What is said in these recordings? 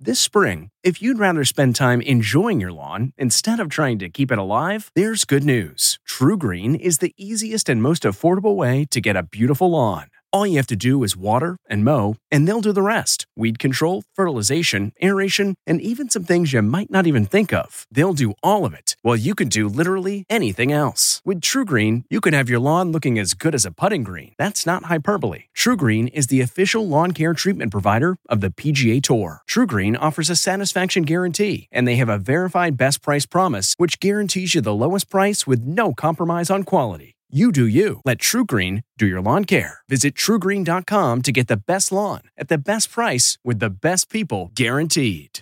This spring, if you'd rather spend time enjoying your lawn instead of trying to keep it alive, there's good news. TruGreen is the easiest and most affordable way to get a beautiful lawn. All you have to do is water and mow, and they'll do the rest. Weed control, fertilization, aeration, and even some things you might not even think of. They'll do all of it, while you can do literally anything else. With TruGreen, you can have your lawn looking as good as a putting green. That's not hyperbole. TruGreen is the official lawn care treatment provider of the PGA Tour. TruGreen offers a satisfaction guarantee, and they have a verified best price promise, which guarantees you the lowest price with no compromise on quality. You do you. Let TruGreen do your lawn care. Visit TruGreen.com to get the best lawn at the best price with the best people guaranteed.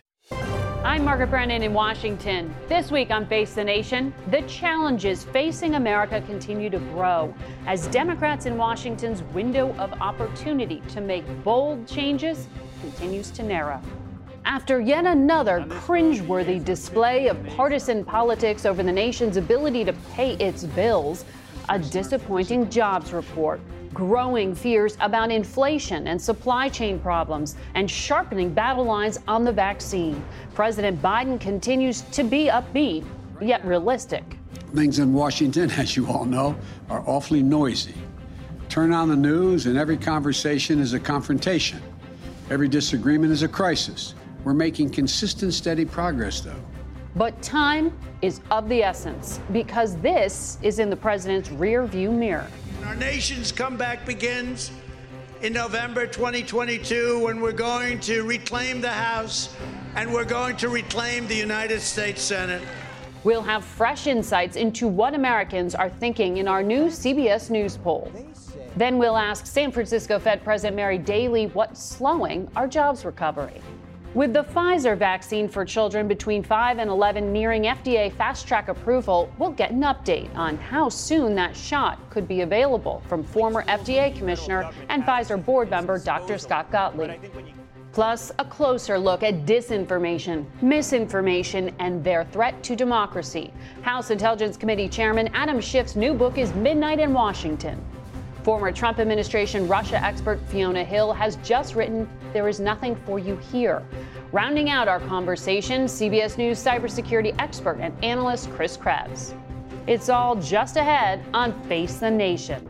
I'm Margaret Brennan in Washington. This week on Face the Nation, the challenges facing America continue to grow as Democrats in Washington's window of opportunity to make bold changes continues to narrow. After yet another cringeworthy display of partisan politics over the nation's ability to pay its bills, a disappointing jobs report, growing fears about inflation and supply chain problems, and sharpening battle lines on the vaccine, President Biden continues to be upbeat, yet realistic. Things in Washington, as you all know, are awfully noisy. Turn on the news and every conversation is a confrontation. Every disagreement is a crisis. We're making consistent, steady progress, though. But time is of the essence because this is in the president's rear view mirror. Our nation's comeback begins in November 2022 when we're going to reclaim the House and we're going to reclaim the United States Senate. We'll have fresh insights into what Americans are thinking in our new CBS News poll. Then we'll ask San Francisco Fed President Mary Daly what's slowing our jobs recovery. With the Pfizer vaccine for children between 5 and 11 nearing FDA fast-track approval, we'll get an update on how soon that shot could be available from former FDA Commissioner and Pfizer board member Dr. Scott Gottlieb. Plus, a closer look at disinformation, misinformation, and their threat to democracy. House Intelligence Committee Chairman Adam Schiff's new book is Midnight in Washington. Former Trump administration Russia expert Fiona Hill has just written, "There is nothing for you here." Rounding out our conversation, CBS News cybersecurity expert and analyst Chris Krebs. It's all just ahead on Face the Nation.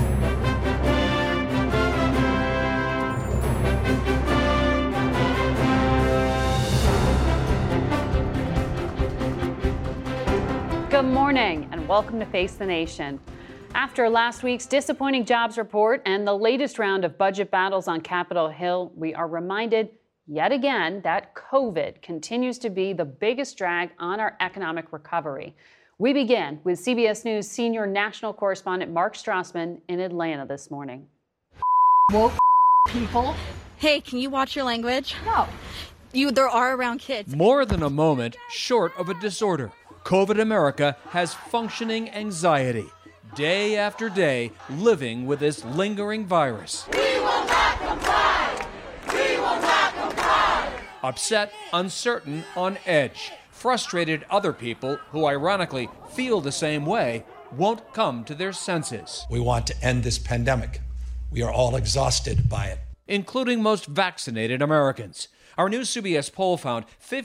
Good morning and welcome to Face the Nation. After last week's disappointing jobs report and the latest round of budget battles on Capitol Hill, we are reminded yet again that COVID continues to be the biggest drag on our economic recovery. We begin with CBS News senior national correspondent Mark Strassman in Atlanta this morning. Woke people. Hey, can you watch your language? No. There are around kids. More than a moment short of a disorder. COVID America has functioning anxiety. Day after day, living with this lingering virus. We will not comply! We will not comply! Upset, uncertain, on edge. Frustrated other people, who ironically feel the same way, won't come to their senses. We want to end this pandemic. We are all exhausted by it. Including most vaccinated Americans. Our new CBS poll found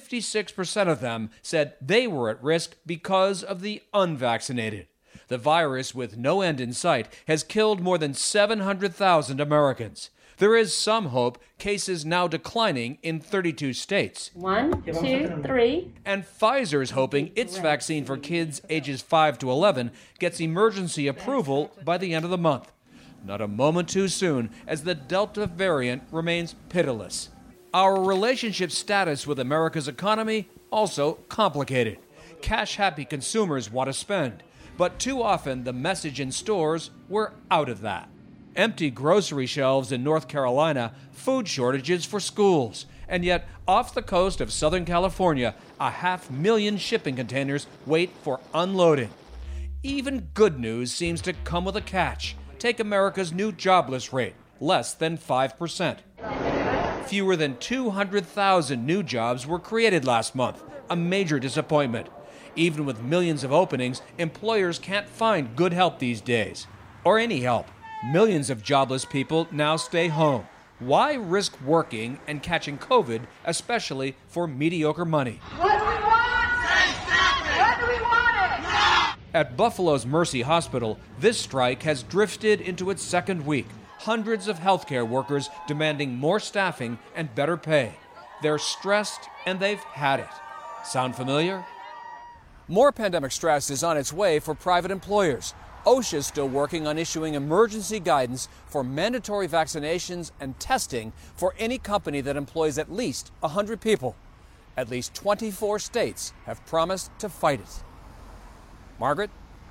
56% of them said they were at risk because of the unvaccinated. The virus, with no end in sight, has killed more than 700,000 Americans. There is some hope, cases now declining in 32 states. 1, 2, 3. And Pfizer's hoping its vaccine for kids ages 5 to 11 gets emergency approval by the end of the month. Not a moment too soon, as the Delta variant remains pitiless. Our relationship status with America's economy also complicated. Cash-happy consumers want to spend. But too often, the message in stores, we're out of that. Empty grocery shelves in North Carolina, food shortages for schools. And yet, off the coast of Southern California, 500,000 shipping containers wait for unloading. Even good news seems to come with a catch. Take America's new jobless rate, less than 5%. Fewer than 200,000 new jobs were created last month, a major disappointment. Even with millions of openings, employers can't find good help these days. Or any help. Millions of jobless people now stay home. Why risk working and catching COVID, especially for mediocre money? What do we want? What do we want? No! At Buffalo's Mercy Hospital, this strike has drifted into its second week. Hundreds of healthcare workers demanding more staffing and better pay. They're stressed and they've had it. Sound familiar? More pandemic stress is on its way for private employers. OSHA is still working on issuing emergency guidance for mandatory vaccinations and testing for any company that employs at least 100 people. At least 24 states have promised to fight it. Margaret?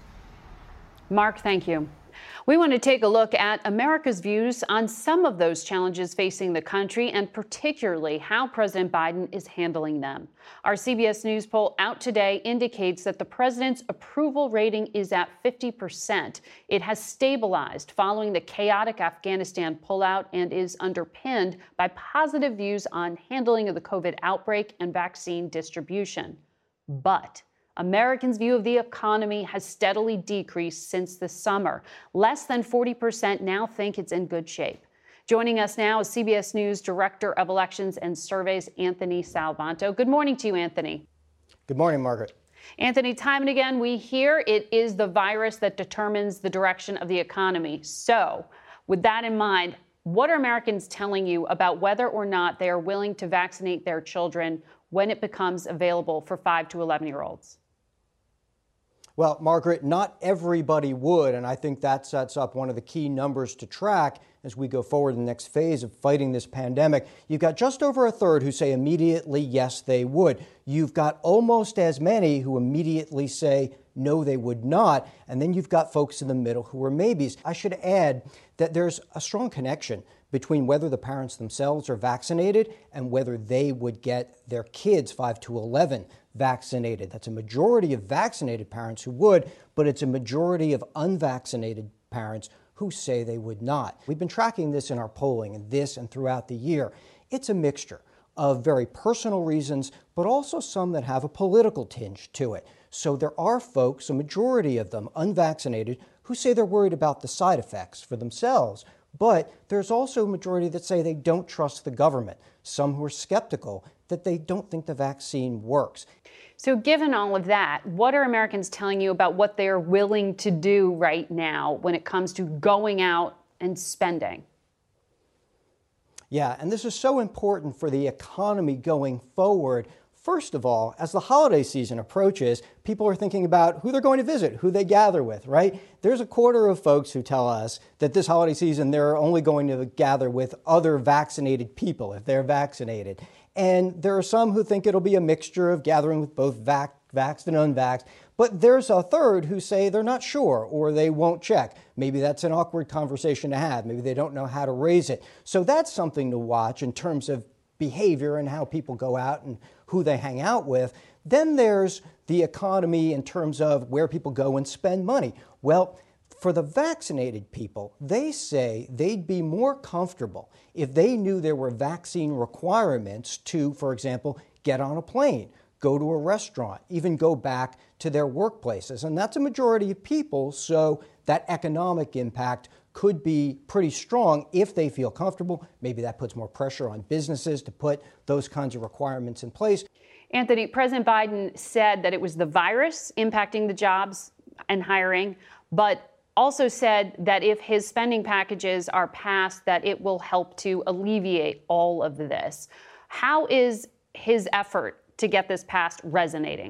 Mark, thank you. We want to take a look at America's views on some of those challenges facing the country and particularly how President Biden is handling them. Our CBS News poll out today indicates that the president's approval rating is at 50%. It has stabilized following the chaotic Afghanistan pullout and is underpinned by positive views on handling of the COVID outbreak and vaccine distribution. But Americans' view of the economy has steadily decreased since the summer. Less than 40% now think it's in good shape. Joining us now is CBS News Director of Elections and Surveys, Anthony Salvanto. Good morning to you, Anthony. Good morning, Margaret. Anthony, time and again we hear it is the virus that determines the direction of the economy. So, with that in mind, what are Americans telling you about whether or not they are willing to vaccinate their children when it becomes available for 5 to 11-year-olds? Well, Margaret, not everybody would, and I think that sets up one of the key numbers to track as we go forward in the next phase of fighting this pandemic. You've got just over a third who say immediately yes, they would. You've got almost as many who immediately say no, they would not. And then you've got folks in the middle who are maybes. I should add that there's a strong connection between whether the parents themselves are vaccinated and whether they would get their kids 5 to 11 vaccinated. That's a majority of vaccinated parents who would, but it's a majority of unvaccinated parents who say they would not. We've been tracking this in our polling and throughout the year. It's a mixture of very personal reasons, but also some that have a political tinge to it. So there are folks, a majority of them unvaccinated, who say they're worried about the side effects for themselves. But there's also a majority that say they don't trust the government, some who are skeptical that they don't think the vaccine works. So given all of that, what are Americans telling you about what they're willing to do right now when it comes to going out and spending? Yeah, and this is so important for the economy going forward. First of all, as the holiday season approaches, people are thinking about who they're going to visit, who they gather with, right? There's a quarter of folks who tell us that this holiday season they're only going to gather with other vaccinated people if they're vaccinated. And there are some who think it'll be a mixture of gathering with both vaxxed and unvaxxed. But there's a third who say they're not sure or they won't check. Maybe that's an awkward conversation to have. Maybe they don't know how to raise it. So that's something to watch in terms of behavior and how people go out and who they hang out with. Then there's the economy in terms of where people go and spend money. Well, for the vaccinated people, they say they'd be more comfortable if they knew there were vaccine requirements to, for example, get on a plane, go to a restaurant, even go back to their workplaces. And that's a majority of people, so that economic impact could be pretty strong if they feel comfortable. Maybe that puts more pressure on businesses to put those kinds of requirements in place. Anthony, President Biden said that it was the virus impacting the jobs and hiring, but also said that if his spending packages are passed, that it will help to alleviate all of this. How is his effort to get this passed resonating?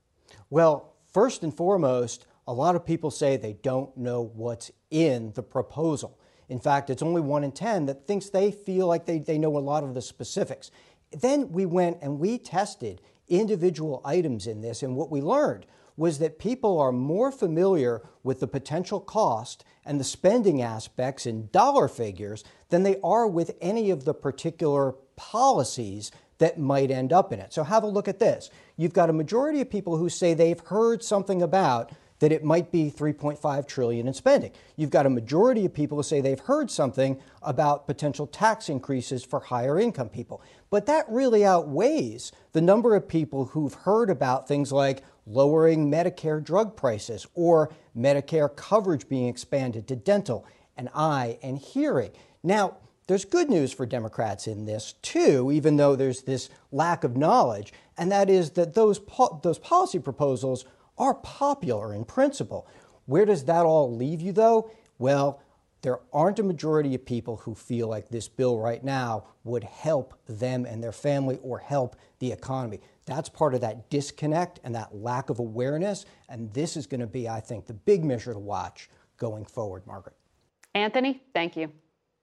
Well, first and foremost, a lot of people say they don't know what's in the proposal. In fact, it's only 1 in 10 that thinks they feel like they know a lot of the specifics. Then we went and we tested individual items in this, and what we learned was that people are more familiar with the potential cost and the spending aspects in dollar figures than they are with any of the particular policies that might end up in it. So have a look at this. You've got a majority of people who say they've heard something about that it might be $3.5 trillion in spending. You've got a majority of people who say they've heard something about potential tax increases for higher income people. But that really outweighs the number of people who've heard about things like lowering Medicare drug prices or Medicare coverage being expanded to dental and eye and hearing. Now, There's good news for Democrats in this, too, even though there's this lack of knowledge, and that is that those policy proposals are popular in principle. Where does that all leave you, though? Well, there aren't a majority of people who feel like this bill right now would help them and their family or help the economy. That's part of that disconnect and that lack of awareness, and this is going to be, I think, the big measure to watch going forward, Margaret. Anthony, thank you.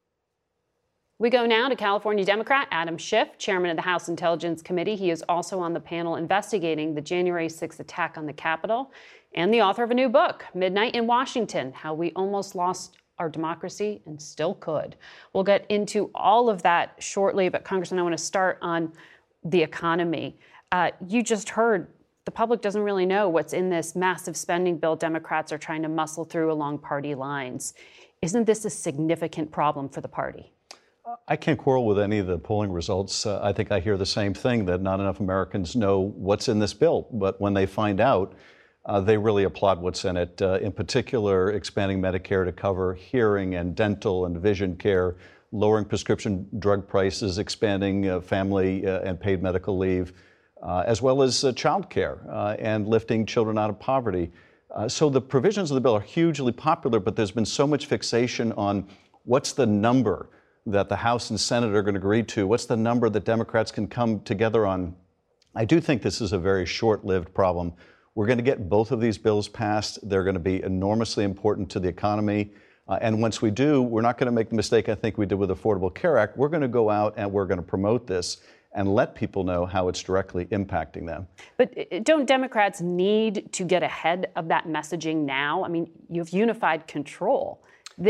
We go now to California Democrat Adam Schiff, chairman of the House Intelligence Committee. He is also on the panel investigating the January 6th attack on the Capitol and the author of a new book, Midnight in Washington, How We Almost Lost Our Democracy and Still Could. We'll get into all of that shortly, but Congressman, I want to start on the economy. You just heard the public doesn't really know what's in this massive spending bill Democrats are trying to muscle through along party lines. Isn't this a significant problem for the party? I can't quarrel with any of the polling results. I think I hear the same thing, that not enough Americans know what's in this bill. But when they find out, they really applaud what's in it. In particular, expanding Medicare to cover hearing and dental and vision care, lowering prescription drug prices, expanding family and paid medical leave, as well as child care and lifting children out of poverty. So the provisions of the bill are hugely popular, but there's been so much fixation on what's the number that the House and Senate are going to agree to, what's the number that Democrats can come together on. I do think this is a very short-lived problem. We're going to get both of these bills passed. They're going to be enormously important to the economy. And once we do, we're not going to make the mistake I think we did with the Affordable Care Act. We're going to go out and we're going to promote this and let people know how it's directly impacting them. But don't Democrats need to get ahead of that messaging now? I mean, you have unified control.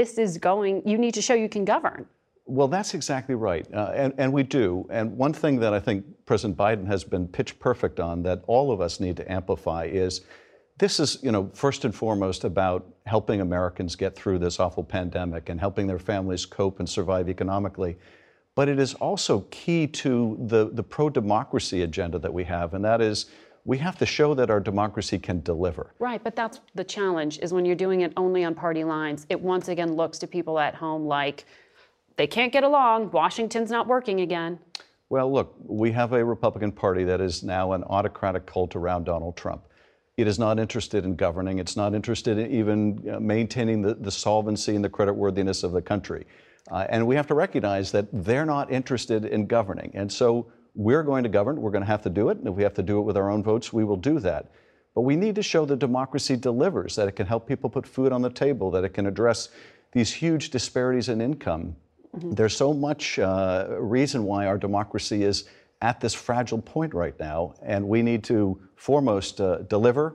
You need to show you can govern. Well, that's exactly right. And we do. And one thing that I think President Biden has been pitch perfect on that all of us need to amplify is this is, first and foremost about helping Americans get through this awful pandemic and helping their families cope and survive economically. But it is also key to the pro-democracy agenda that we have, and that is we have to show that our democracy can deliver. Right, but that's the challenge, is when you're doing it only on party lines, it once again looks to people at home like they can't get along, Washington's not working again. Well, look, we have a Republican Party that is now an autocratic cult around Donald Trump. It is not interested in governing. It's not interested in even maintaining the solvency and the creditworthiness of the country. And we have to recognize that they're not interested in governing. And so we're going to govern. We're going to have to do it. And if we have to do it with our own votes, we will do that. But we need to show that democracy delivers, that it can help people put food on the table, that it can address these huge disparities in income. Mm-hmm. There's so much reason why our democracy is at this fragile point right now. And we need to foremost deliver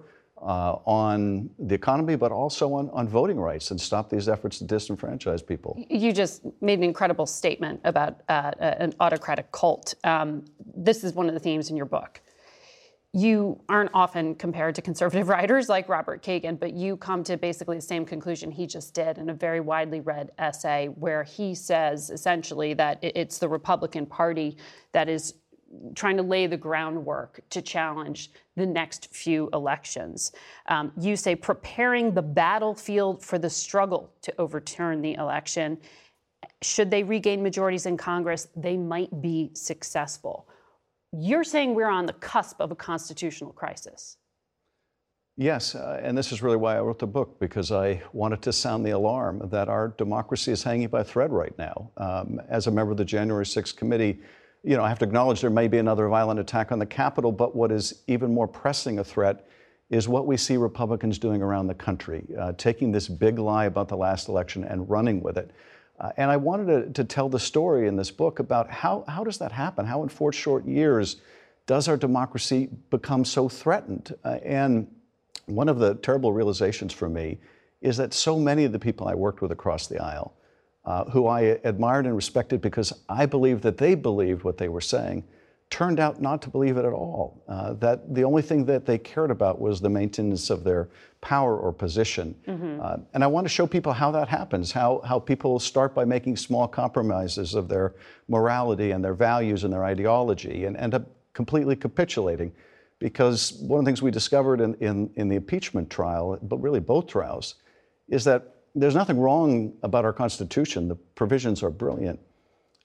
on the economy, but also on voting rights and stop these efforts to disenfranchise people. You just made an incredible statement about an autocratic cult. This is one of the themes in your book. You aren't often compared to conservative writers like Robert Kagan, but you come to basically the same conclusion he just did in a very widely read essay where he says essentially that it's the Republican Party that is trying to lay the groundwork to challenge the next few elections. You say preparing the battlefield for the struggle to overturn the election. Should they regain majorities in Congress, they might be successful. You're saying we're on the cusp of a constitutional crisis. Yes, and this is really why I wrote the book, because I wanted to sound the alarm that our democracy is hanging by a thread right now. As a member of the January 6th committee, I have to acknowledge there may be another violent attack on the Capitol, but what is even more pressing a threat is what we see Republicans doing around the country, taking this big lie about the last election and running with it. And I wanted to tell the story in this book about how does that happen? How in 4 short years does our democracy become so threatened? And one of the terrible realizations for me is that so many of the people I worked with across the aisle, who I admired and respected because I believed that they believed what they were saying, turned out not to believe it at all. That the only thing that they cared about was the maintenance of their power or position. Mm-hmm. And I want to show people how that happens, how people start by making small compromises of their morality and their values and their ideology and end up completely capitulating. Because one of the things we discovered in the impeachment trial, but really both trials, is that there's nothing wrong about our Constitution. The provisions are brilliant.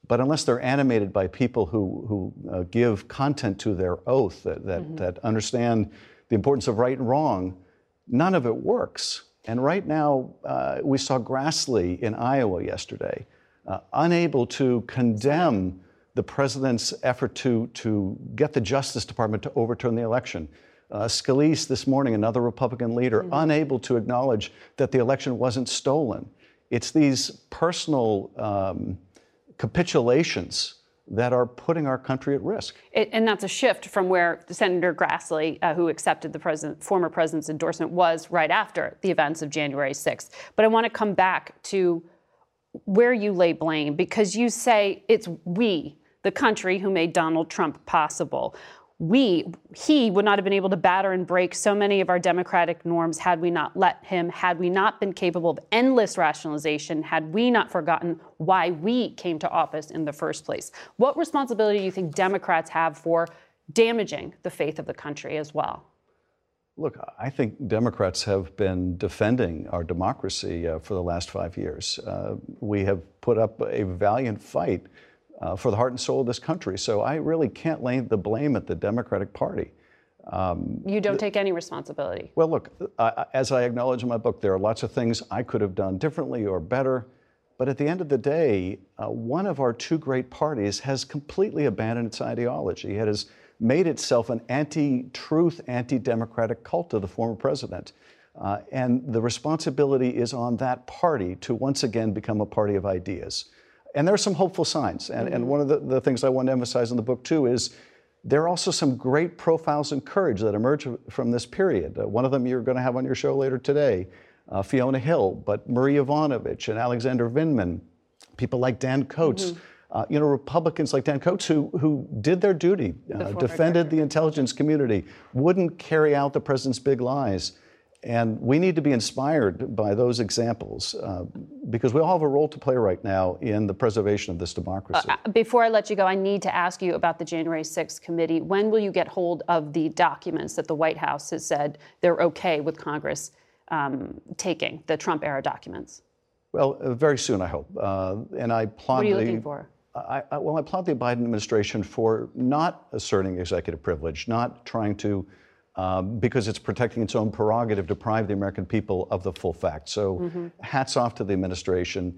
But unless they're animated by people who give content to their oath, that understand the importance of right and wrong, none of it works. And right now, we saw Grassley in Iowa yesterday, unable to condemn the president's effort to get the Justice Department to overturn the election. Scalise this morning, another Republican leader, unable to acknowledge that the election wasn't stolen. It's these personal capitulations that are putting our country at risk. And that's a shift from where Senator Grassley, who accepted the former president's endorsement, was right after the events of January 6th. But I want to come back to where you lay blame, because you say it's we, the country, who made Donald Trump possible. He would not have been able to batter and break so many of our democratic norms had we not let him, had we not been capable of endless rationalization, had we not forgotten why we came to office in the first place. What responsibility do you think Democrats have for damaging the faith of the country as well? Look, I think Democrats have been defending our democracy for the last 5 years. We have put up a valiant fight for the heart and soul of this country. So I really can't lay the blame at the Democratic Party. You don't take any responsibility. Well, look, as I acknowledge in my book, there are lots of things I could have done differently or better. But at the end of the day, one of our two great parties has completely abandoned its ideology. It has made itself an anti-truth, anti-democratic cult of the former president. And the responsibility is on that party to once again become a party of ideas. And there are some hopeful signs. And one of the things I want to emphasize in the book, too, is there are also some great profiles and courage that emerge from this period. One of them you're going to have on your show later today, Fiona Hill, but Marie Yovanovitch and Alexander Vindman, people like Dan Coats, Republicans like Dan Coats who did their duty, defended the intelligence community, wouldn't carry out the president's big lies. And we need to be inspired by those examples because we all have a role to play right now in the preservation of this democracy. Before I let you go, I need to ask you about the January 6th committee. When will you get hold of the documents that the White House has said they're okay with Congress taking, the Trump-era documents? Well, very soon, I hope. And I applaud What are you looking for? I applaud the Biden administration for not asserting executive privilege, not trying to because it's protecting its own prerogative, deprive the American people of the full facts. So hats off to the administration.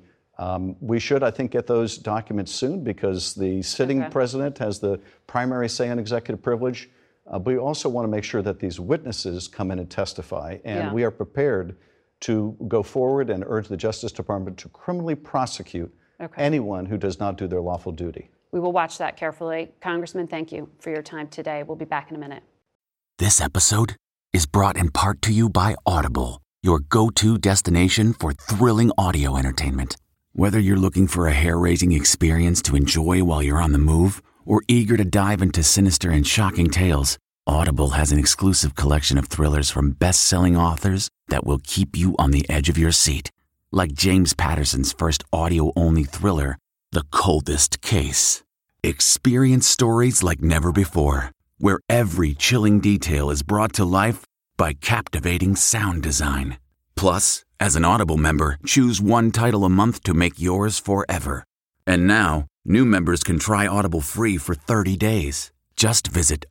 We should, I think, get those documents soon because the sitting president has the primary say on executive privilege. But we also want to make sure that these witnesses come in and testify. And we are prepared to go forward and urge the Justice Department to criminally prosecute anyone who does not do their lawful duty. We will watch that carefully. Congressman, thank you for your time today. We'll be back in a minute. This episode is brought in part to you by Audible, your go-to destination for thrilling audio entertainment. Whether you're looking for a hair-raising experience to enjoy while you're on the move or eager to dive into sinister and shocking tales, Audible has an exclusive collection of thrillers from best-selling authors that will keep you on the edge of your seat. Like James Patterson's first audio-only thriller, The Coldest Case. Experience stories like never before, where every chilling detail is brought to life by captivating sound design. Plus, as an Audible member, choose one title a month to make yours forever. And now, new members can try Audible free for 30 days. Just visit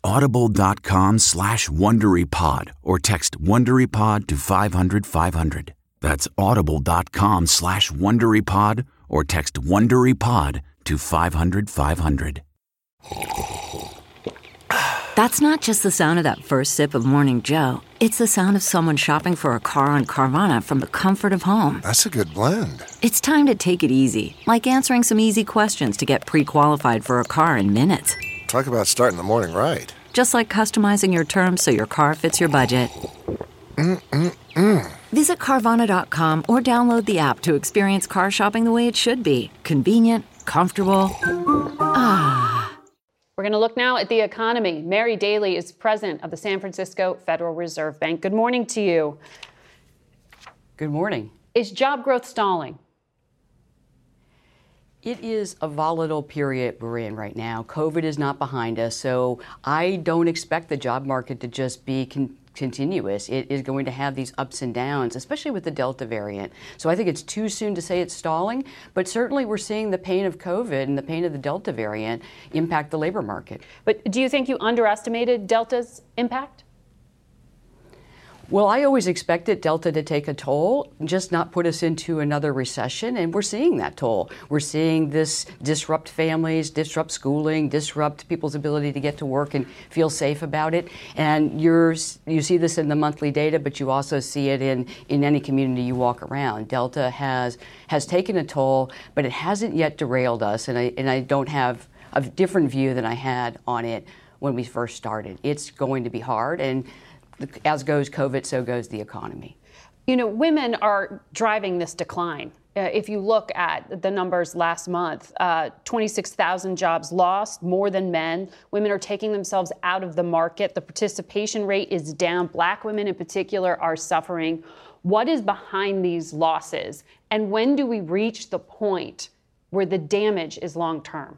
audible.com/WonderyPod or text WonderyPod to 500-500. That's audible.com/WonderyPod or text WonderyPod to 500-500. That's not just the sound of that first sip of Morning Joe. It's the sound of someone shopping for a car on Carvana from the comfort of home. That's a good blend. It's time to take it easy, like answering some easy questions to get pre-qualified for a car in minutes. Talk about starting the morning right. Just like customizing your terms so your car fits your budget. Visit Carvana.com or download the app to experience car shopping the way it should be. Convenient, comfortable. We're going to look now at the economy. Mary Daly is president of the San Francisco Federal Reserve Bank. Good morning to you. Good morning. Is job growth stalling? It is a volatile period we're in right now. COVID is not behind us, so I don't expect the job market to just be continuous. It is going to have these ups and downs, especially with the Delta variant. So I think it's too soon to say it's stalling, but certainly we're seeing the pain of COVID and the pain of the Delta variant impact the labor market. But do you think you underestimated Delta's impact? Well, I always expected Delta to take a toll, just not put us into another recession, and we're seeing that toll. We're seeing this disrupt families, disrupt schooling, disrupt people's ability to get to work and feel safe about it. And you see this in the monthly data, but you also see it in any community you walk around. Delta has taken a toll, but it hasn't yet derailed us, and I don't have a different view than I had on it when we first started. It's going to be hard, and as goes COVID, so goes the economy. You know, women are driving this decline. If you look at the numbers last month, 26,000 jobs lost, more than men. Women are taking themselves out of the market. The participation rate is down. Black women in particular are suffering. What is behind these losses? And when do we reach the point where the damage is long term?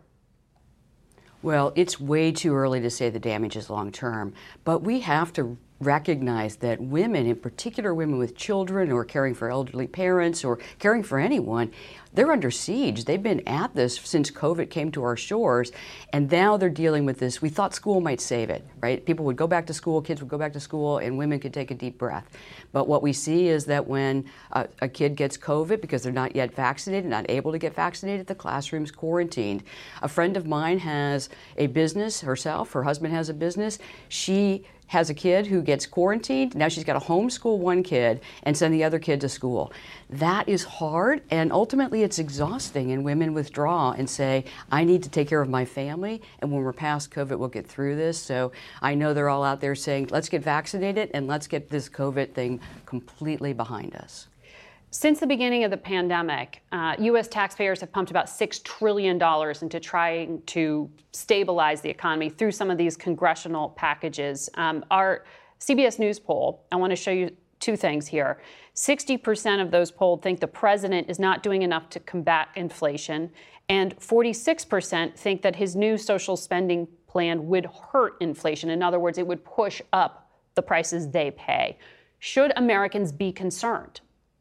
Well, it's way too early to say the damage is long term, but we have to recognize that women, in particular women with children or caring for elderly parents or caring for anyone, they're under siege. They've been at this since COVID came to our shores, and now they're dealing with this. We thought school might save it, right? People would go back to school, kids would go back to school, and women could take a deep breath. But what we see is that when a kid gets COVID because they're not yet vaccinated, not able to get vaccinated, the classroom's quarantined. A friend of mine has a business herself. Her husband has a business. She has a kid who gets quarantined. Now she's got to homeschool one kid and send the other kid to school. That is hard, and ultimately it's exhausting, and women withdraw and say, I need to take care of my family, and when we're past COVID, we'll get through this. So I know they're all out there saying, let's get vaccinated and let's get this COVID thing completely behind us. Since the beginning of the pandemic, U.S. taxpayers have pumped about $6 trillion into trying to stabilize the economy through some of these congressional packages. Our CBS News poll, I want to show you two things here. 60% of those polled think the president is not doing enough to combat inflation, and 46% think that his new social spending plan would hurt inflation. In other words, it would push up the prices they pay. Should Americans be concerned?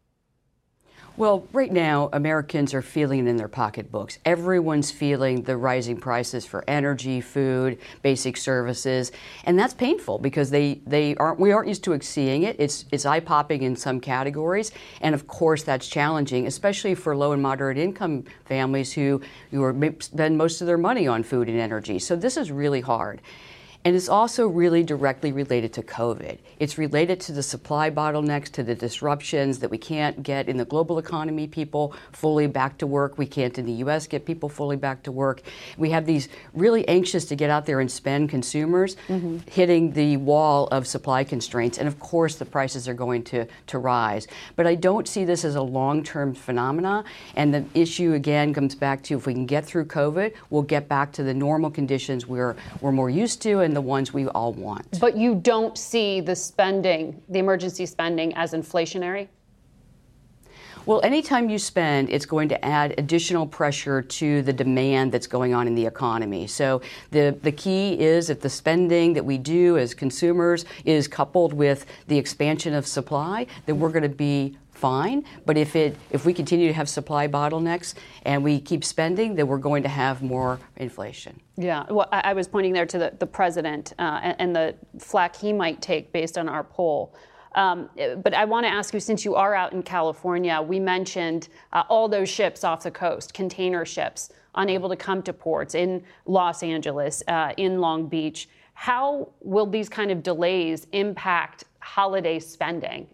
Well, right now, Americans are feeling it in their pocketbooks. Everyone's feeling the rising prices for energy, food, basic services, and that's painful because we aren't used to seeing it. It's eye-popping in some categories, and of course that's challenging, especially for low and moderate income families who spend most of their money on food and energy. So this is really hard. And it's also really directly related to COVID. It's related to the supply bottlenecks, to the disruptions that we can't get in the global economy, people fully back to work. We can't in the U.S. get people fully back to work. We have these really anxious to get out there and spend consumers hitting the wall of supply constraints. And of course, the prices are going to rise. But I don't see this as a long-term phenomena. And the issue, again, comes back to if we can get through COVID, we'll get back to the normal conditions we're more used to and the ones we all want. But you don't see the spending, the emergency spending, as inflationary? Well, anytime you spend, it's going to add additional pressure to the demand that's going on in the economy. So the key is if the spending that we do as consumers is coupled with the expansion of supply, then we're going to be fine. But if we continue to have supply bottlenecks and we keep spending, then we're going to have more inflation. Yeah, well, I was pointing there to the president and the flack he might take based on our poll. But I want to ask you, since you are out in California, we mentioned all those ships off the coast, container ships, unable to come to ports in Los Angeles, in Long Beach. How will these kind of delays impact holiday spending?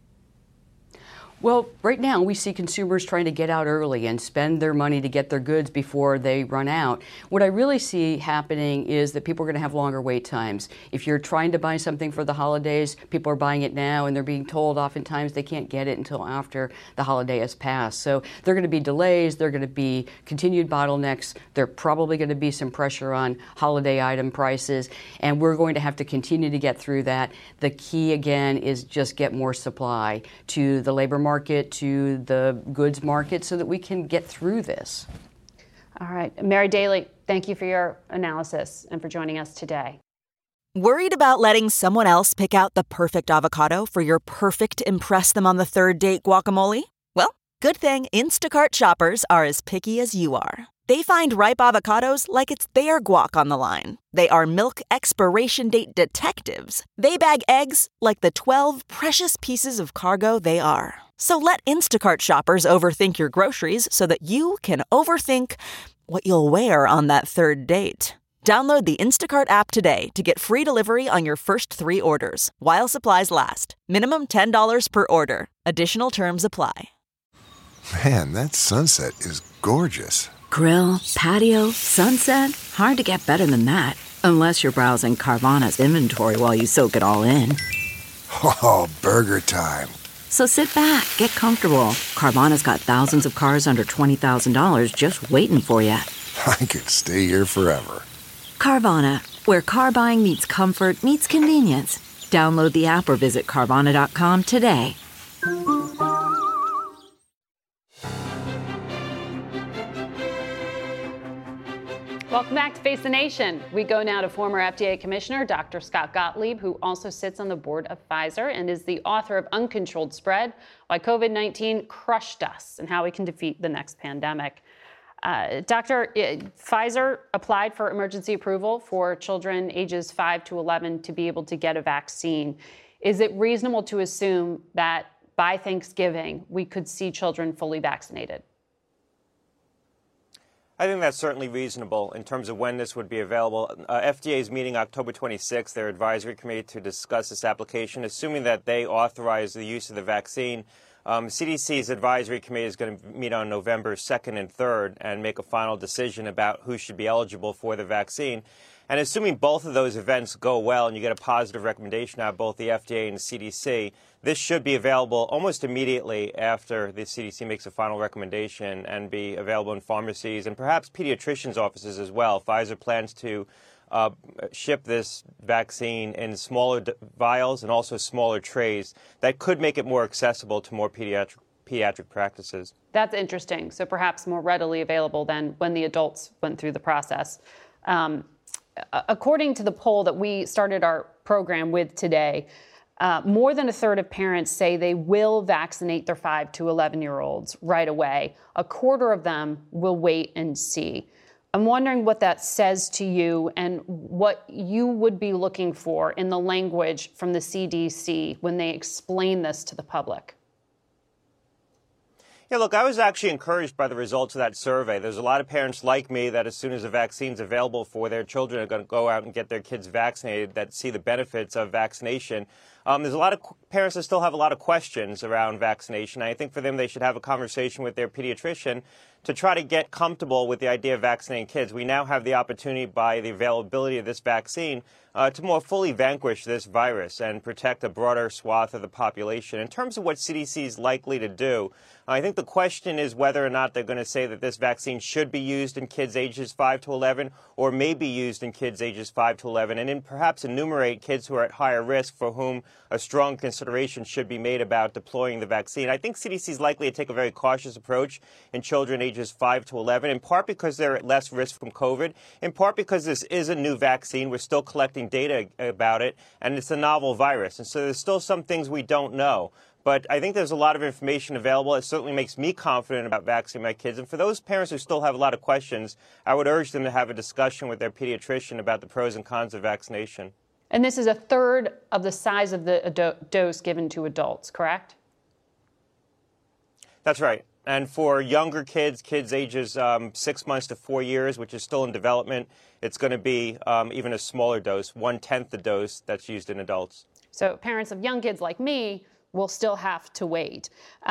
Well, right now we see consumers trying to get out early and spend their money to get their goods before they run out. What I really see happening is that people are going to have longer wait times. If you're trying to buy something for the holidays, people are buying it now and they're being told oftentimes they can't get it until after the holiday has passed. So there are going to be delays, there are going to be continued bottlenecks, there are probably going to be some pressure on holiday item prices, and we're going to have to continue to get through that. The key, again, is just get more supply to the labor market, to the goods market, so that we can get through this. All right. Mary Daly, thank you for your analysis and for joining us today. Worried about letting someone else pick out the perfect avocado for your perfect impress them on the third date guacamole? Well, good thing Instacart shoppers are as picky as you are. They find ripe avocados like it's their guac on the line. They are milk expiration date detectives. They bag eggs like the 12 precious pieces of cargo they are. So let Instacart shoppers overthink your groceries so that you can overthink what you'll wear on that third date. Download the Instacart app today to get free delivery on your first 3 orders, while supplies last. Minimum $10 per order. Additional terms apply. Man, that sunset is gorgeous. Grill, patio, sunset. Hard to get better than that. Unless you're browsing Carvana's inventory while you soak it all in. Oh, burger time. So sit back, get comfortable. Carvana's got thousands of cars under $20,000 just waiting for you. I could stay here forever. Carvana, where car buying meets comfort meets convenience. Download the app or visit Carvana.com today. Welcome back to Face the Nation. We go now to former FDA Commissioner Dr. Scott Gottlieb, who also sits on the board of Pfizer and is the author of Uncontrolled Spread, Why COVID-19 Crushed Us and How We Can Defeat the Next Pandemic. Doctor, Pfizer applied for emergency approval for children ages 5 to 11 to be able to get a vaccine. Is it reasonable to assume that by Thanksgiving we could see children fully vaccinated? I think that's certainly reasonable in terms of when this would be available. FDA is meeting October 26th, their advisory committee, to discuss this application, assuming that they authorize the use of the vaccine. CDC's advisory committee is going to meet on November 2nd and 3rd and make a final decision about who should be eligible for the vaccine. And assuming both of those events go well and you get a positive recommendation out of both the FDA and the CDC, this should be available almost immediately after the CDC makes a final recommendation and be available in pharmacies and perhaps pediatricians' offices as well. Pfizer plans to ship this vaccine in smaller vials and also smaller trays that could make it more accessible to more pediatric practices. That's interesting. So perhaps more readily available than when the adults went through the process. According to the poll that we started our program with today, more than a third of parents say they will vaccinate their 5 to 11-year-olds right away. A quarter of them will wait and see. I'm wondering what that says to you and what you would be looking for in the language from the CDC when they explain this to the public. Yeah, look, I was actually encouraged by the results of that survey. There's a lot of parents like me that as soon as the vaccine's available for their children are going to go out and get their kids vaccinated, that see the benefits of vaccination. There's a lot of parents that still have a lot of questions around vaccination. I think for them, they should have a conversation with their pediatrician to try to get comfortable with the idea of vaccinating kids. We now have the opportunity, by the availability of this vaccine, to more fully vanquish this virus and protect a broader swath of the population. In terms of what CDC is likely to do, I think the question is whether or not they're going to say that this vaccine should be used in kids ages 5 to 11 or may be used in kids ages 5 to 11, and then perhaps enumerate kids who are at higher risk for whom a strong consideration should be made about deploying the vaccine. I think CDC is likely to take a very cautious approach in children ages 5 to 11, in part because they're at less risk from COVID, in part because this is a new vaccine. We're still collecting data about it, and it's a novel virus. And so there's still some things we don't know. But I think there's a lot of information available. It certainly makes me confident about vaccinating my kids. And for those parents who still have a lot of questions, I would urge them to have a discussion with their pediatrician about the pros and cons of vaccination. And this is a third of the size of the dose given to adults, correct? That's right. And for younger kids, kids ages 6 months to 4 years, which is still in development, it's going to be even a smaller dose, 1/10 the dose that's used in adults. So parents of young kids like me will still have to wait.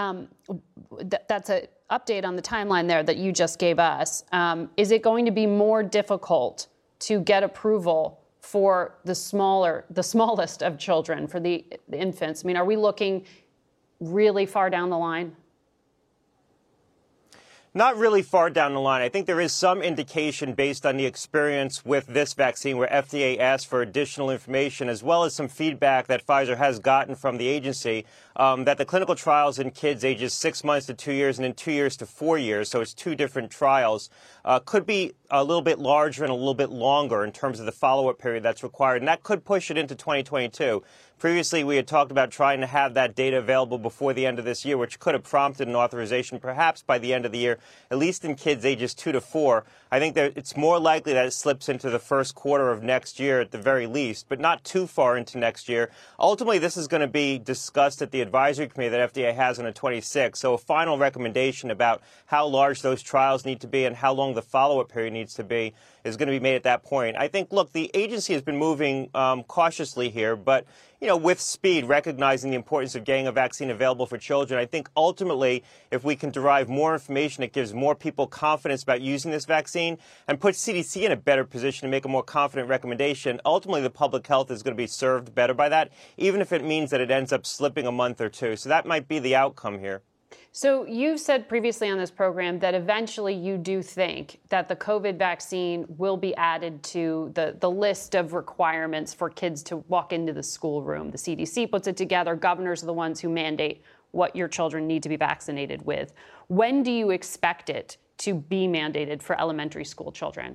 That's an update on the timeline there that you just gave us. Is it going to be more difficult to get approval for the smallest of children, for the infants? I mean, are we looking really far down the line? Not really far down the line. I think there is some indication based on the experience with this vaccine where FDA asked for additional information, as well as some feedback that Pfizer has gotten from the agency, that the clinical trials in kids ages 6 months to 2 years and then 2 years to 4 years, so it's two different trials, could be a little bit larger and a little bit longer in terms of the follow-up period that's required, and that could push it into 2022. Previously, we had talked about trying to have that data available before the end of this year, which could have prompted an authorization perhaps by the end of the year, at least in kids ages 2 to 4. I think that it's more likely that it slips into the first quarter of next year at the very least, but not too far into next year. Ultimately, this is going to be discussed at the advisory committee that FDA has on the 26th. So a final recommendation about how large those trials need to be and how long the follow-up period needs to be is going to be made at that point. I think, look, the agency has been moving cautiously here, but with speed, recognizing the importance of getting a vaccine available for children. I think ultimately, if we can derive more information that gives more people confidence about using this vaccine and put CDC in a better position to make a more confident recommendation, ultimately the public health is going to be served better by that, even if it means that it ends up slipping a month or two. So that might be the outcome here. So you've said previously on this program that eventually you do think that the COVID vaccine will be added to the list of requirements for kids to walk into the schoolroom. The CDC puts it together. Governors are the ones who mandate what your children need to be vaccinated with. When do you expect it to be mandated for elementary school children?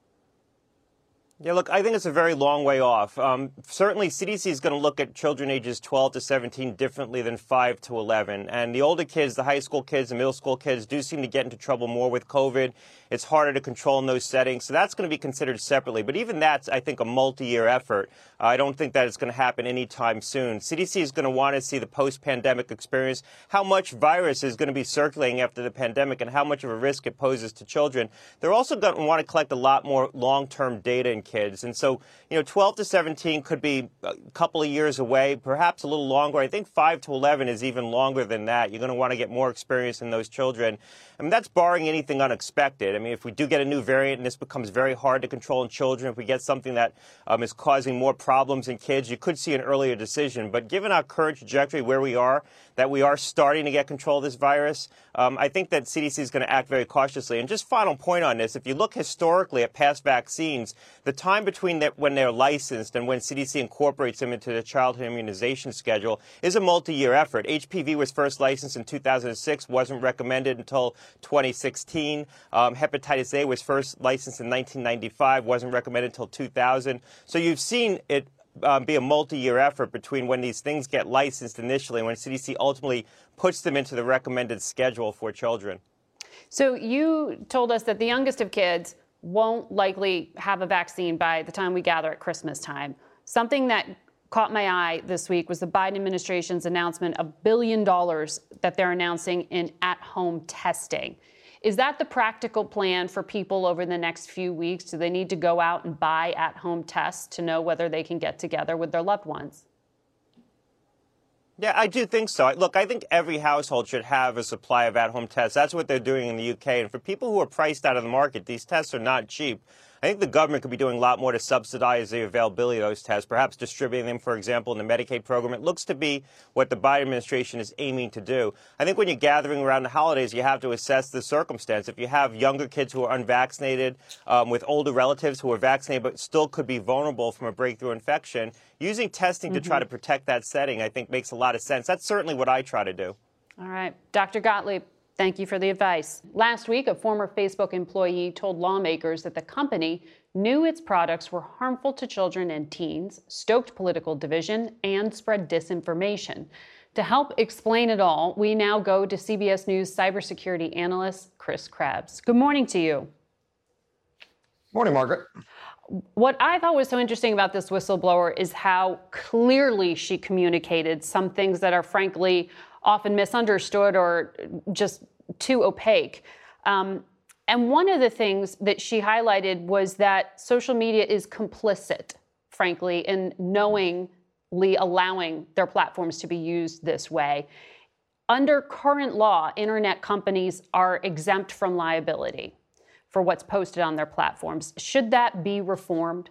Yeah, look, I think it's a very long way off. Certainly, CDC is going to look at children ages 12 to 17 differently than 5 to 11. And the older kids, the high school kids, the middle school kids do seem to get into trouble more with COVID. It's harder to control in those settings. So that's going to be considered separately. But even that's, I think, a multi-year effort. I don't think that it's going to happen anytime soon. CDC is going to want to see the post-pandemic experience, how much virus is going to be circulating after the pandemic and how much of a risk it poses to children. They're also going to want to collect a lot more long-term data in kids. And so, 12 to 17 could be a couple of years away, perhaps a little longer. I think 5 to 11 is even longer than that. You're going to want to get more experience in those children. I mean, that's barring anything unexpected. I mean, if we do get a new variant and this becomes very hard to control in children, if we get something that is causing more problems in kids, you could see an earlier decision. But given our current trajectory where we are, that we are starting to get control of this virus, I think that CDC is going to act very cautiously. And just final point on this, if you look historically at past vaccines, the time between when they're licensed and when CDC incorporates them into the childhood immunization schedule is a multi-year effort. HPV was first licensed in 2006, wasn't recommended until 2016. Hepatitis A was first licensed in 1995, wasn't recommended until 2000. So you've seen it be a multi-year effort between when these things get licensed initially and when CDC ultimately puts them into the recommended schedule for children. So you told us that the youngest of kids won't likely have a vaccine by the time we gather at Christmas time. Something that caught my eye this week was the Biden administration's announcement of $1 billion that they're announcing in at-home testing. Is that the practical plan for people over the next few weeks? Do they need to go out and buy at-home tests to know whether they can get together with their loved ones? Yeah, I do think so. Look, I think every household should have a supply of at-home tests. That's what they're doing in the UK. And for people who are priced out of the market, these tests are not cheap. I think the government could be doing a lot more to subsidize the availability of those tests, perhaps distributing them, for example, in the Medicaid program. It looks to be what the Biden administration is aiming to do. I think when you're gathering around the holidays, you have to assess the circumstance. If you have younger kids who are unvaccinated with older relatives who are vaccinated but still could be vulnerable from a breakthrough infection, using testing to try to protect that setting, I think, makes a lot of sense. That's certainly what I try to do. All right. Dr. Gottlieb, thank you for the advice. Last week, a former Facebook employee told lawmakers that the company knew its products were harmful to children and teens, stoked political division, and spread disinformation. To help explain it all, we now go to CBS News cybersecurity analyst Chris Krebs. Good morning to you. Morning, Margaret. What I thought was so interesting about this whistleblower is how clearly she communicated some things that are frankly often misunderstood or just too opaque. And one of the things that she highlighted was that social media is complicit, frankly, in knowingly allowing their platforms to be used this way. Under current law, internet companies are exempt from liability for what's posted on their platforms. Should that be reformed?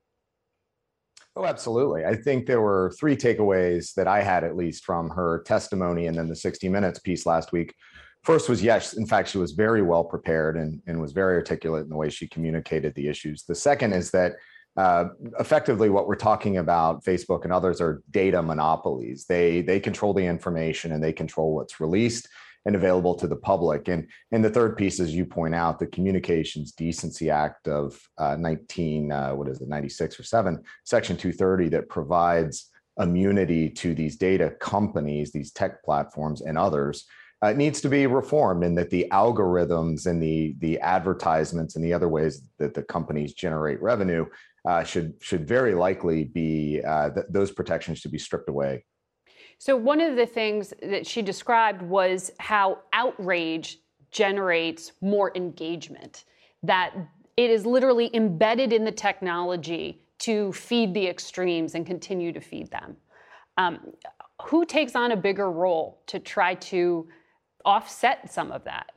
Oh, absolutely. I think there were 3 takeaways that I had, at least, from her testimony and then the 60 Minutes piece last week. First was, yes, in fact, she was very well prepared and was very articulate in the way she communicated the issues. The second is that effectively what we're talking about, Facebook and others, are data monopolies. They control the information and they control what's released and available to the public. And the third piece, as you point out, the Communications Decency Act of 96 or 7, Section 230, that provides immunity to these data companies, these tech platforms and others, needs to be reformed, and that the algorithms and the advertisements and the other ways that the companies generate revenue should very likely be, those protections should be stripped away. So one of the things that she described was how outrage generates more engagement, that it is literally embedded in the technology to feed the extremes and continue to feed them. Who takes on a bigger role to try to offset some of that?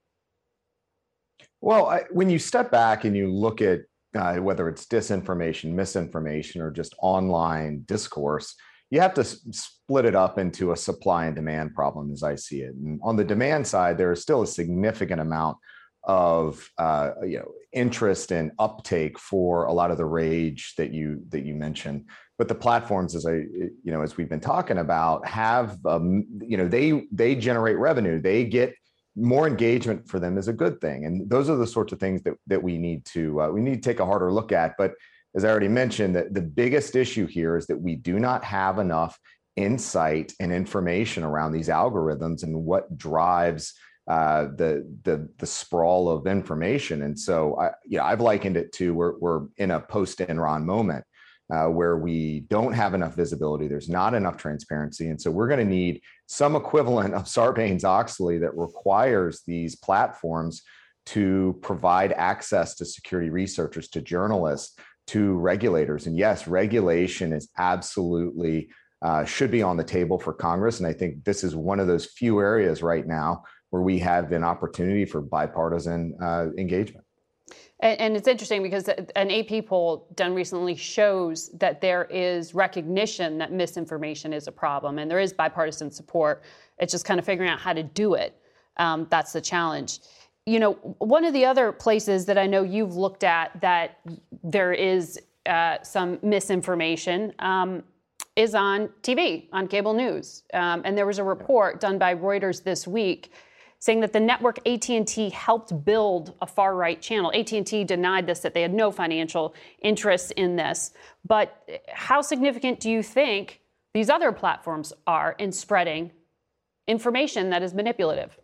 Well, when you step back and you look at whether it's disinformation, misinformation, or just online discourse, you have to split it up into a supply and demand problem, as I see it. And on the demand side, there is still a significant amount of interest and uptake for a lot of the rage that you mentioned. But the platforms, as we've been talking about, have they generate revenue. They get more engagement for them is a good thing, and those are the sorts of things that we need to take a harder look at. But as I already mentioned, the biggest issue here is that we do not have enough insight and information around these algorithms and what drives the sprawl of information. And so I've likened it to we're in a post-Enron moment where we don't have enough visibility. There's not enough transparency. And so we're going to need some equivalent of Sarbanes-Oxley that requires these platforms to provide access to security researchers, to journalists, to regulators. And yes, regulation is absolutely should be on the table for Congress. And I think this is one of those few areas right now where we have an opportunity for bipartisan engagement. And it's interesting because an AP poll done recently shows that there is recognition that misinformation is a problem, and there is bipartisan support. It's just kind of figuring out how to do it. That's the challenge. One of the other places that I know you've looked at that there is some misinformation is on TV, on cable news. And there was a report done by Reuters this week saying that the network AT&T helped build a far-right channel. AT&T denied this, that they had no financial interest in this. But how significant do you think these other platforms are in spreading information that is manipulative?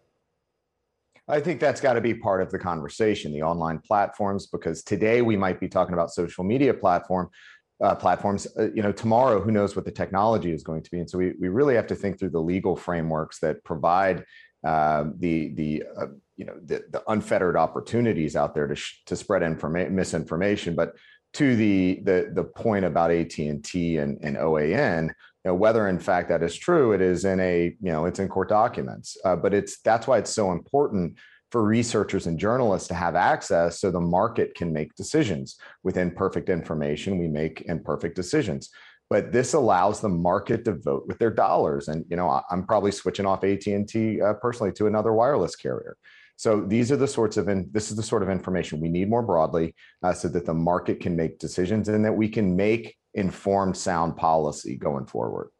I think that's got to be part of the conversation, the online platforms, because today we might be talking about social media platforms. Tomorrow, who knows what the technology is going to be. And so we really have to think through the legal frameworks that provide the unfettered opportunities out there to spread misinformation. But to the point about AT&T and OAN, whether in fact that is true, it is it's in court documents. But that's why it's so important for researchers and journalists to have access so the market can make decisions. With imperfect information, we make imperfect decisions. But this allows the market to vote with their dollars. And, I'm probably switching off AT&T personally to another wireless carrier. So this is the sort of information we need more broadly so that the market can make decisions and that we can make informed, sound policy going forward.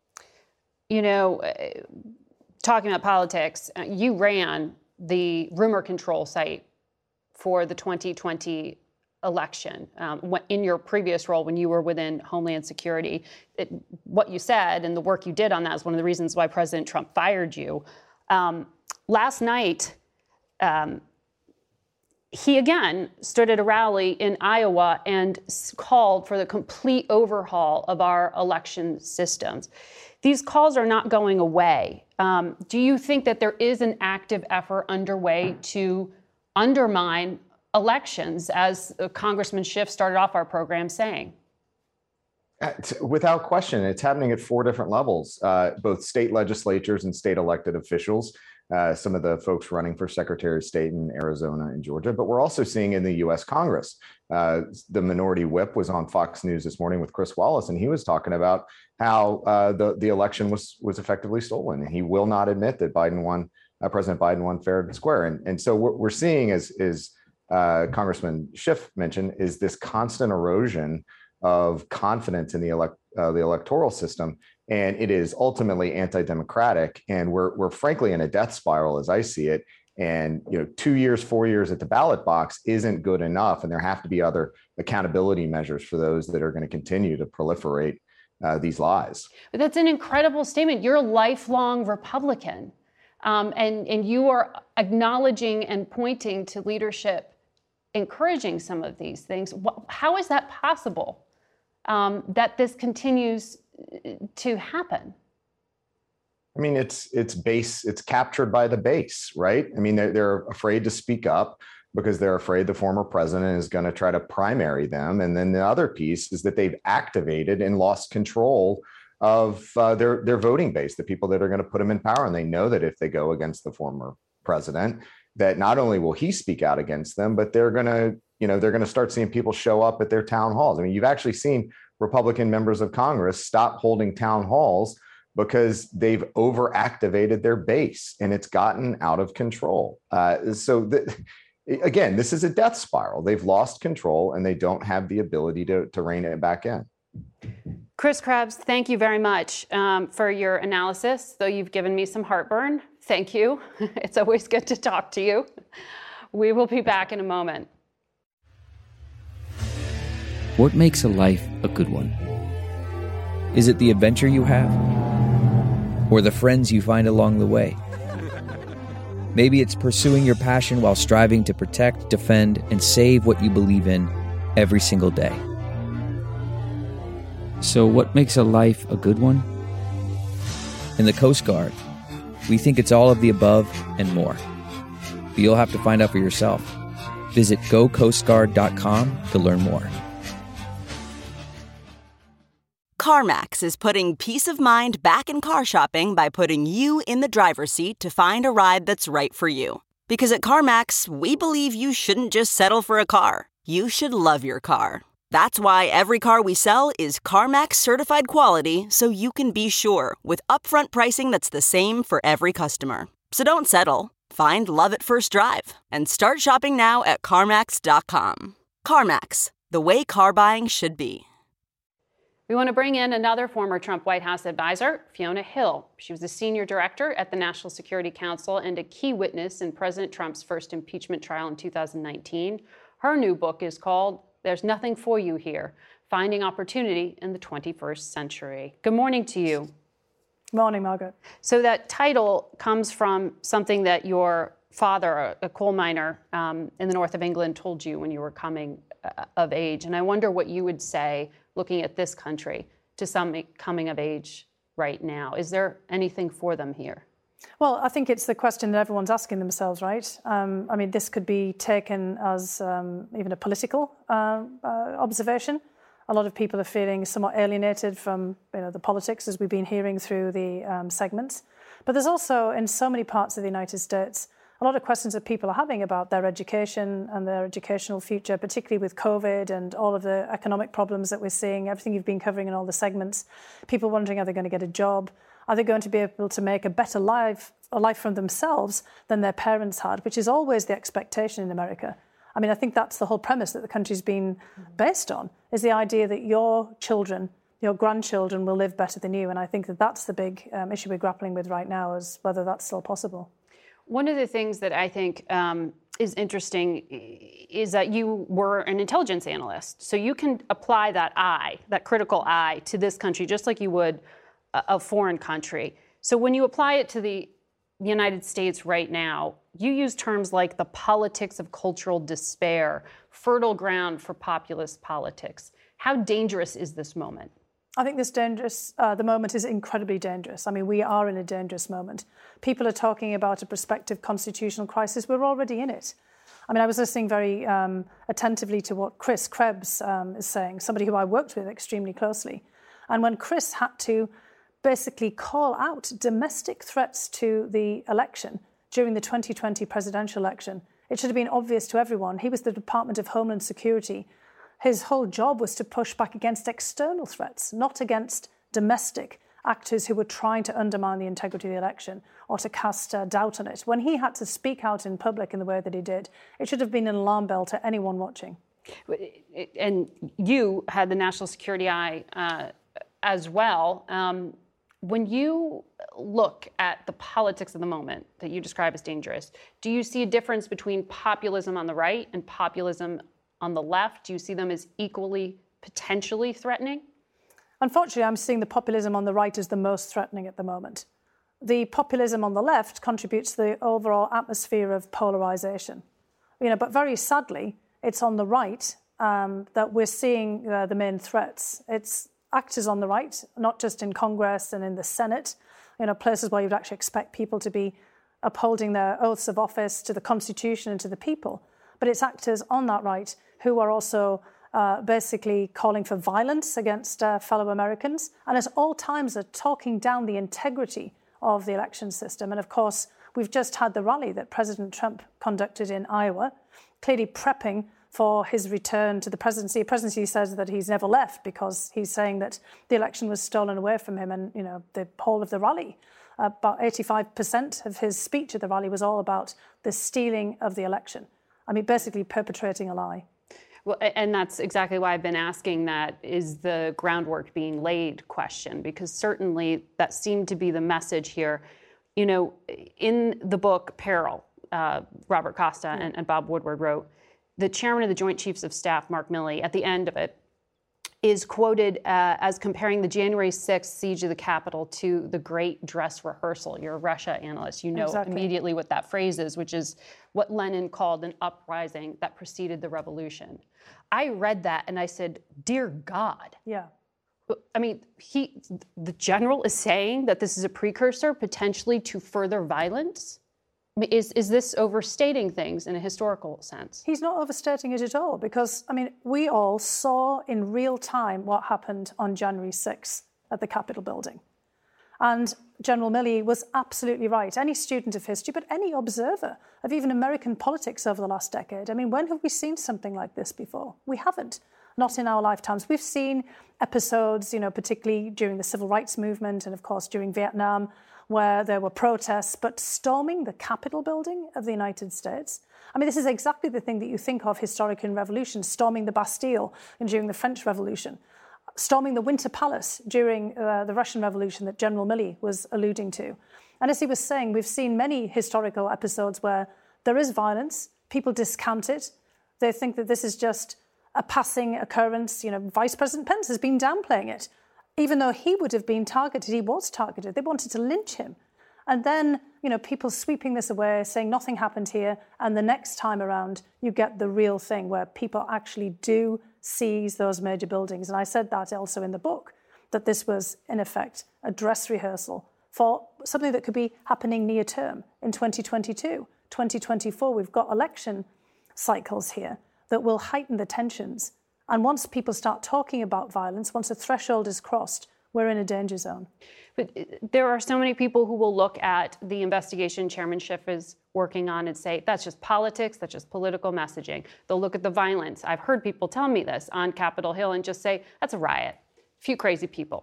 Talking about politics, you ran the rumor control site for the 2020 election. In your previous role when you were within Homeland Security, what you said and the work you did on that is one of the reasons why President Trump fired you. Last night, he again stood at a rally in Iowa and called for the complete overhaul of our election systems. These calls are not going away. Do you think that there is an active effort underway to undermine elections, as Congressman Schiff started off our program saying? Without question, it's happening at 4 different levels, both state legislatures and state elected officials, some of the folks running for Secretary of State in Arizona and Georgia, but we're also seeing in the U.S. Congress. The minority whip was on Fox News this morning with Chris Wallace, and he was talking about how the election was effectively stolen. And he will not admit that Biden won President Biden won fair and square. And so what we're seeing is Congressman Schiff mentioned, is this constant erosion of confidence in the electoral system. And it is ultimately anti-democratic. And we're frankly in a death spiral as I see it. And 2 years, 4 years at the ballot box isn't good enough. And there have to be other accountability measures for those that are going to continue to proliferate these lies. But that's an incredible statement. You're a lifelong Republican. And you are acknowledging and pointing to leadership, encouraging some of these things. How is that possible, that this continues to happen? I mean, it's captured by the base, right? I mean, they're afraid to speak up because they're afraid the former president is going to try to primary them. And then the other piece is that they've activated and lost control of their voting base, the people that are going to put them in power. And they know that if they go against the former president, that not only will he speak out against them, but they're going to start seeing people show up at their town halls. I mean, you've actually seen Republican members of Congress stop holding town halls because they've overactivated their base and it's gotten out of control. Again, this is a death spiral. They've lost control and they don't have the ability to rein it back in. Chris Krebs, thank you very much for your analysis, though you've given me some heartburn. Thank you. It's always good to talk to you. We will be back in a moment. What makes a life a good one? Is it the adventure you have? Or the friends you find along the way? Maybe it's pursuing your passion while striving to protect, defend, and save what you believe in every single day. So what makes a life a good one? In the Coast Guard, we think it's all of the above and more. But you'll have to find out for yourself. Visit gocoastguard.com to learn more. CarMax is putting peace of mind back in car shopping by putting you in the driver's seat to find a ride that's right for you. Because at CarMax, we believe you shouldn't just settle for a car. You should love your car. That's why every car we sell is CarMax certified quality, so you can be sure with upfront pricing that's the same for every customer. So don't settle. Find love at first drive and start shopping now at CarMax.com. CarMax, the way car buying should be. We want to bring in another former Trump White House advisor, Fiona Hill. She was a senior director at the National Security Council and a key witness in President Trump's first impeachment trial in 2019. Her new book is called There's Nothing for You Here, Finding Opportunity in the 21st Century. Good morning to you. Good morning, Margaret. So that title comes from something that your father, a coal miner in the north of England, told you when you were coming of age. And I wonder what you would say, looking at this country, to some coming of age right now. Is there anything for them here? Well, I think it's the question that everyone's asking themselves, right? I mean, this could be taken as even a political observation. A lot of people are feeling somewhat alienated from the politics, as we've been hearing through the segments. But there's also, in so many parts of the United States, a lot of questions that people are having about their education and their educational future, particularly with COVID and all of the economic problems that we're seeing, everything you've been covering in all the segments. People wondering, are they going to get a job? Are they going to be able to make a better life for themselves than their parents had, which is always the expectation in America. I mean, I think that's the whole premise that the country's been based on, is the idea that your children, your grandchildren will live better than you. And I think that that's the big issue we're grappling with right now, is whether that's still possible. One of the things that I think is interesting is that you were an intelligence analyst. So you can apply that critical eye to this country, just like you would a foreign country. So when you apply it to the United States right now, you use terms like the politics of cultural despair, fertile ground for populist politics. How dangerous is this moment? I think the moment is incredibly dangerous. I mean, we are in a dangerous moment. People are talking about a prospective constitutional crisis. We're already in it. I mean, I was listening very attentively to what Chris Krebs is saying, somebody who I worked with extremely closely. And when Chris had to basically call out domestic threats to the election during the 2020 presidential election, it should have been obvious to everyone. He was the Department of Homeland Security. His whole job was to push back against external threats, not against domestic actors who were trying to undermine the integrity of the election or to cast doubt on it. When he had to speak out in public in the way that he did, it should have been an alarm bell to anyone watching. And you had the national security eye as well. When you look at the politics of the moment that you describe as dangerous, do you see a difference between populism on the right and populism on the left? Do you see them as equally potentially threatening? Unfortunately, I'm seeing the populism on the right as the most threatening at the moment. The populism on the left contributes to the overall atmosphere of polarization. But very sadly, it's on the right that we're seeing the main threats. It's actors on the right, not just in Congress and in the Senate, places where you'd actually expect people to be upholding their oaths of office to the Constitution and to the people. But it's actors on that right who are also basically calling for violence against fellow Americans, and at all times are talking down the integrity of the election system. And of course, we've just had the rally that President Trump conducted in Iowa, clearly prepping for his return to the presidency. The presidency says that he's never left because he's saying that the election was stolen away from him. And, the whole of the rally, about 85% of his speech at the rally was all about the stealing of the election. Basically perpetrating a lie. Well, and that's exactly why I've been asking that is the groundwork being laid question, because certainly that seemed to be the message here. In the book Peril, Robert Costa and Bob Woodward wrote, the chairman of the Joint Chiefs of Staff, Mark Milley, at the end of it, is quoted as comparing the January 6th siege of the Capitol to the Great Dress Rehearsal. You're a Russia analyst. You know immediately what that phrase is, which is what Lenin called an uprising that preceded the revolution. I read that and I said, dear God. Yeah. The general is saying that this is a precursor potentially to further violence. Is this overstating things in a historical sense? He's not overstating it at all because, we all saw in real time what happened on January 6th at the Capitol building. And General Milley was absolutely right. Any student of history, but any observer of even American politics over the last decade. When have we seen something like this before? We haven't. Not in our lifetimes. We've seen episodes, particularly during the Civil Rights Movement and, of course, during Vietnam, where there were protests, but storming the Capitol building of the United States. This is exactly the thing that you think of historically in revolutions, storming the Bastille during the French Revolution, storming the Winter Palace during the Russian Revolution that General Milley was alluding to. And as he was saying, we've seen many historical episodes where there is violence, people discount it, they think that this is just a passing occurrence. Vice President Pence has been downplaying it. Even though he would have been targeted, he was targeted. They wanted to lynch him. And then, people sweeping this away, saying nothing happened here. And the next time around, you get the real thing where people actually do seize those major buildings. And I said that also in the book, that this was, in effect, a dress rehearsal for something that could be happening near term in 2022, 2024. We've got election cycles here that will heighten the tensions. And once people start talking about violence, once a threshold is crossed, we're in a danger zone. But there are so many people who will look at the investigation Chairman Schiff is working on and say, that's just politics, that's just political messaging. They'll look at the violence. I've heard people tell me this on Capitol Hill and just say, that's a riot, a few crazy people.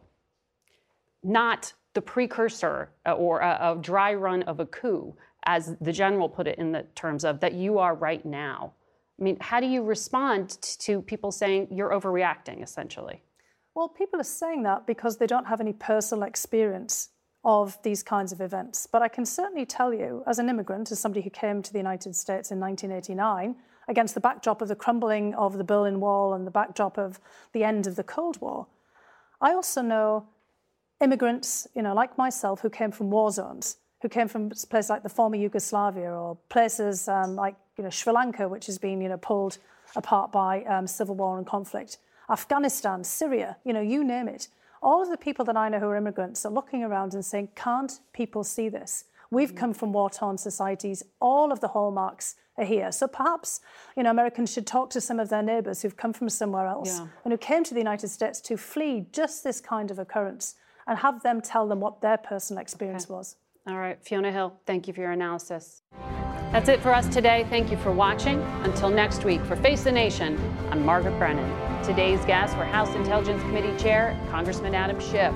Not the precursor or a dry run of a coup, as the general put it in the terms of that you are right now. How do you respond to people saying you're overreacting, essentially? Well, people are saying that because they don't have any personal experience of these kinds of events. But I can certainly tell you, as an immigrant, as somebody who came to the United States in 1989, against the backdrop of the crumbling of the Berlin Wall and the backdrop of the end of the Cold War, I also know immigrants, like myself, who came from war zones, who came from places like the former Yugoslavia or places like Sri Lanka, which has been pulled apart by civil war and conflict, Afghanistan, Syria, you name it. All of the people that I know who are immigrants are looking around and saying, can't people see this? We've come from war-torn societies. All of the hallmarks are here. So perhaps, Americans should talk to some of their neighbours who've come from somewhere else and who came to the United States to flee just this kind of occurrence and have them tell them what their personal experience was. All right, Fiona Hill, thank you for your analysis. That's it for us today. Thank you for watching. Until next week, for Face the Nation, I'm Margaret Brennan. Today's guests were House Intelligence Committee Chair, Congressman Adam Schiff,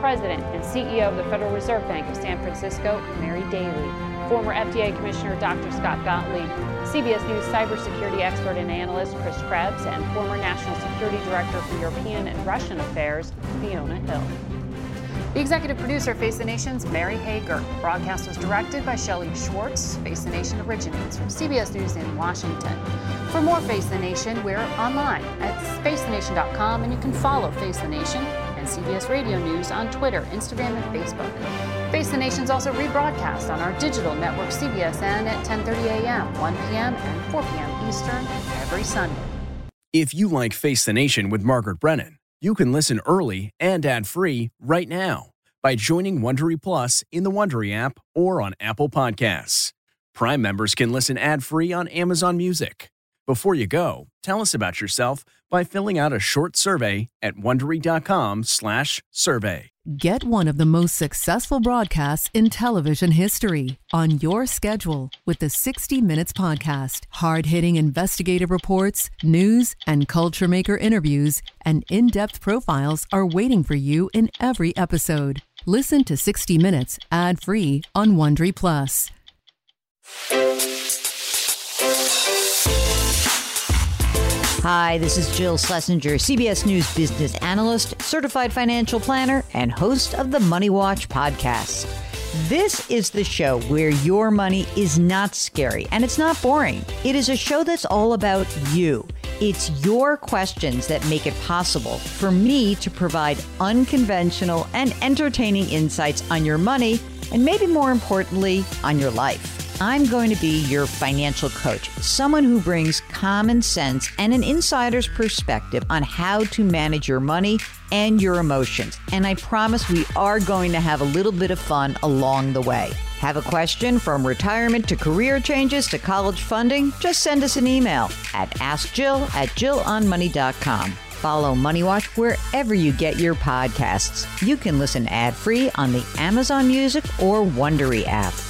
President and CEO of the Federal Reserve Bank of San Francisco, Mary Daly, former FDA Commissioner Dr. Scott Gottlieb, CBS News cybersecurity expert and analyst Chris Krebs, and former National Security Director for European and Russian Affairs, Fiona Hill. The executive producer of Face the Nation's Mary Hager. The broadcast was directed by Shelley Schwartz. Face the Nation originates from CBS News in Washington. For more Face the Nation, we're online at facethenation.com, and you can follow Face the Nation and CBS Radio News on Twitter, Instagram, and Facebook. Face the Nation is also rebroadcast on our digital network CBSN at 10:30 a.m., 1 p.m., and 4 p.m. Eastern every Sunday. If you like Face the Nation with Margaret Brennan, you can listen early and ad-free right now by joining Wondery Plus in the Wondery app or on Apple Podcasts. Prime members can listen ad-free on Amazon Music. Before you go, tell us about yourself by filling out a short survey at Wondery.com/survey. Get one of the most successful broadcasts in television history on your schedule with the 60 Minutes Podcast. Hard-hitting investigative reports, news, and culture maker interviews, and in-depth profiles are waiting for you in every episode. Listen to 60 Minutes ad-free on Wondery Plus. Hi, this is Jill Schlesinger, CBS News business analyst, certified financial planner, and host of the Money Watch podcast. This is the show where your money is not scary and it's not boring. It is a show that's all about you. It's your questions that make it possible for me to provide unconventional and entertaining insights on your money, and maybe more importantly, on your life. I'm going to be your financial coach, someone who brings common sense and an insider's perspective on how to manage your money and your emotions. And I promise we are going to have a little bit of fun along the way. Have a question from retirement to career changes to college funding? Just send us an email at askjill@jillonmoney.com. Follow Money Watch wherever you get your podcasts. You can listen ad-free on the Amazon Music or Wondery app.